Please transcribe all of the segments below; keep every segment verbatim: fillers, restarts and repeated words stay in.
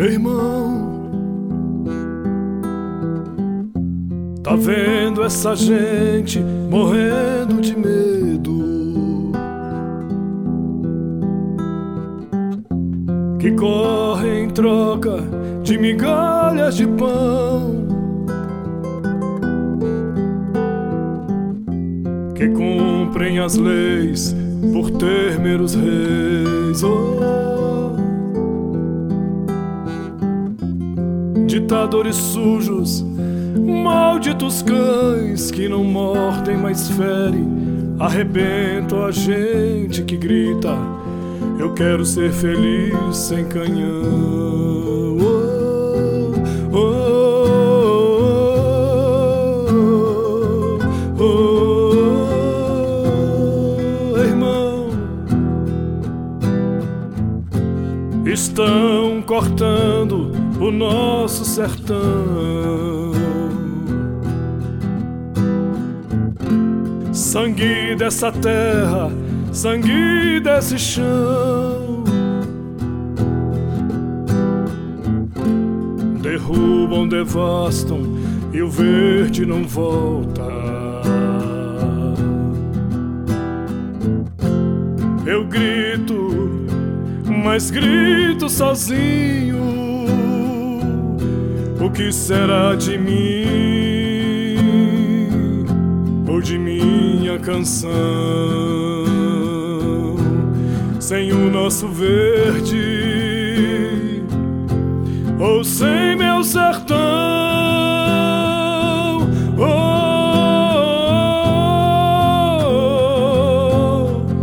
Irmão, tá vendo essa gente morrendo de medo, que corre em troca de migalhas de pão, que cumprem as leis por ter meros reis. Oh, ditadores sujos, malditos cães que não mordem, mas ferem, arrebentam a gente que grita: eu quero ser feliz sem canhão. Oh, oh, oh, oh, oh, irmão, estão cortando o nosso sertão, sangue dessa terra, sangue desse chão, derrubam, devastam e o verde não volta. Eu grito, mas grito sozinho. O que será de mim ou de minha canção sem o nosso verde ou sem meu sertão? Oh, oh, oh.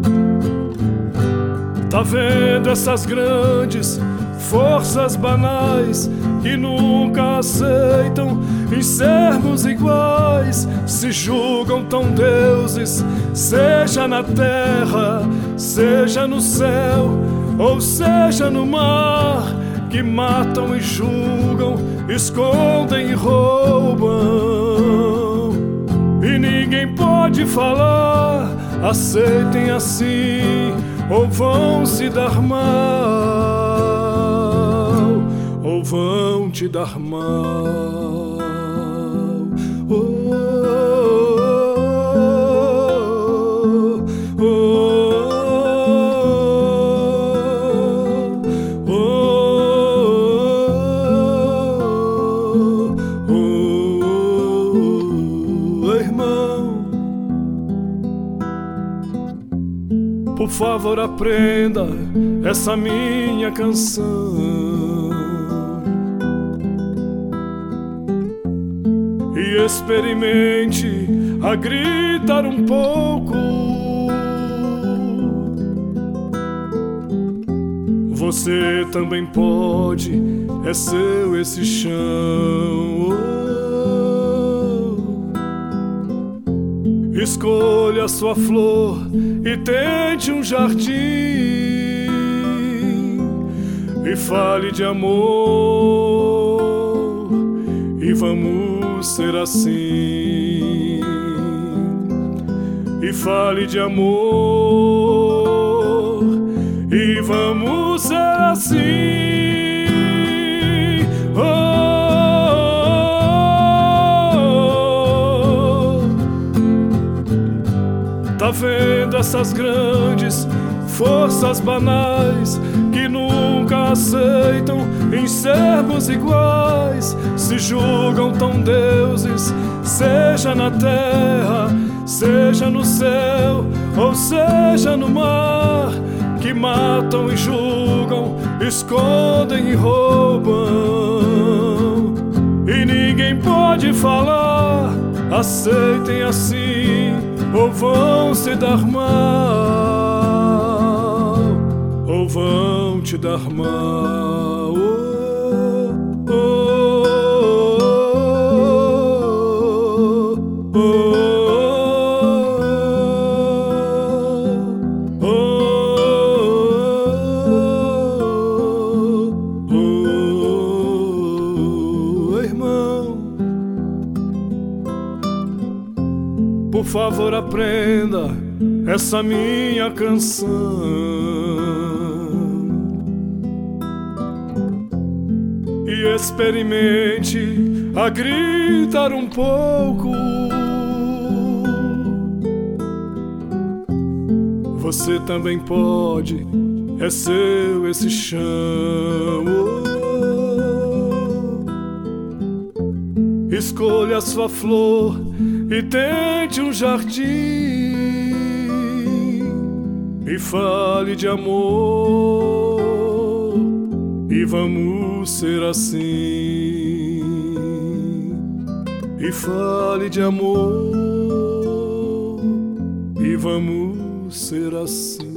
Tá vendo essas grandes forças banais que nunca aceitam em sermos iguais, se julgam tão deuses, seja na terra, seja no céu, ou seja no mar, que matam e julgam, escondem e roubam, e ninguém pode falar, aceitem assim, ou vão se dar mal, ou vão te dar mal. Oh, oh, oh, oh, oh, irmão, por favor aprenda essa minha canção e experimente a gritar um pouco. Você também pode, é seu esse chão. Oh, escolha a sua flor e tente um jardim e fale de amor e vamos ser assim, e fale de amor e vamos ser assim. Oh, oh, oh. Tá vendo essas grandes forças banais que nunca aceitam em sermos iguais, se julgam tão deuses, seja na terra, seja no céu, ou seja no mar, que matam e julgam, escondem e roubam, e ninguém pode falar, aceitem assim, ou vão se dar mal, ou vão te dar mal. Oh, oh, oh, oh, oh, irmão, por favor aprenda essa minha canção e experimente a gritar um pouco. Você também pode, é seu esse chão. Escolha sua flor e tente um jardim, e fale de amor, e vamos ser assim. E fale de amor, e vamos ser assim.